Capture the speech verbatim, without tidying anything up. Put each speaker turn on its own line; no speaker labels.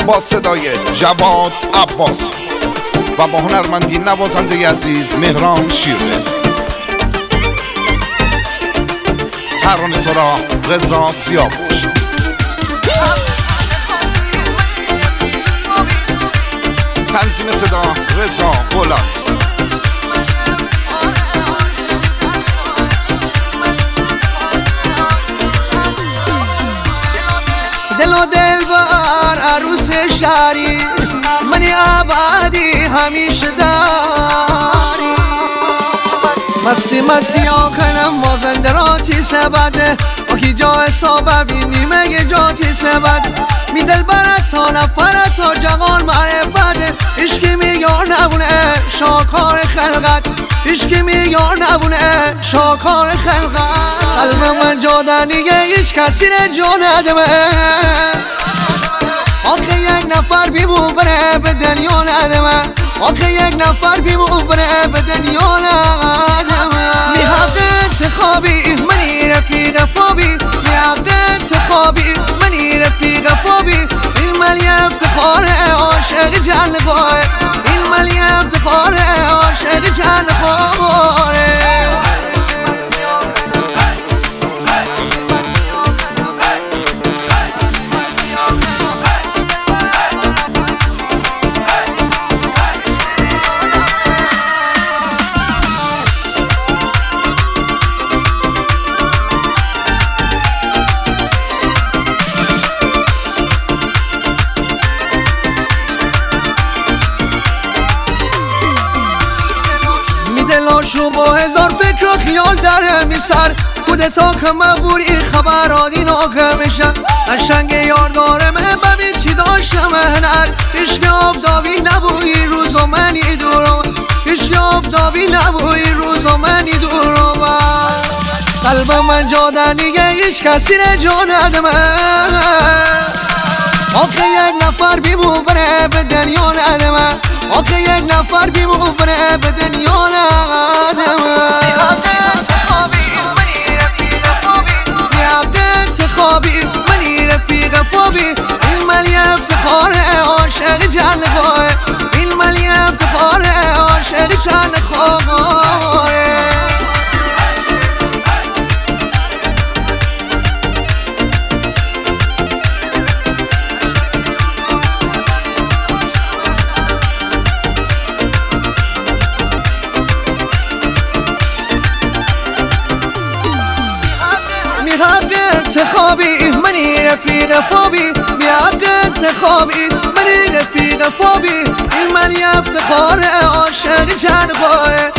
با صدای جواد عباسی و با هنرمندی نوازنده عزیز مهران شیرده. ترانه سرا رضا سیاوش. تنظیم صدا رضا غلام.
دل و دلبر عروس شهری منی آبادی همیشه داری. مستی مستی آخرم مازنده راتی سبده آکی جا حسابه بینی مگه جاتی سبد می دل برد تا نفرد تا جغان معرفته عشقی میگار نبونه شاکار خلقت عشقی میگار نبونه شاکار خلقت. قلب من جادنیه هیچ کسی نه جا ندمه آخه یک نفر بیمون بره به دنیا ندمه آخه یک نفر بیمون بره به دنیا ندمه. می حق انتخابی منی رفیق فابی می حق انتخابی منی رفیق فابی این ملی افتخاره عاشق جلباره این ملی افتخاره عاشق جلباره. شو با هزار فکر و خیال داره می سر کودتا که مبوری خبرانی ناکه میشه قشنگ یار داره من ببین چی داشتم هنر عشق آفتابی نبوی روز و منی دورم عشق آفتابی نبوی روز و منی دورم. قلب من جادنیه هیچ کسی نه جا ندمه آخه یک نفر بیمون بره به دنیا ندمه آخه یک نفر بیمون بره به دنیا ندمه. می حق انتخابی منی رفیق فابی می حق انتخابی منی رفیق فابی این ملی افتخاره عاشق جلباره این ملی افتخاره عاشق جلباره. حق انتخابی منی رفیق فابی بی حق انتخابی منی رفیق فابی این منی افتخاره عاشق جلباره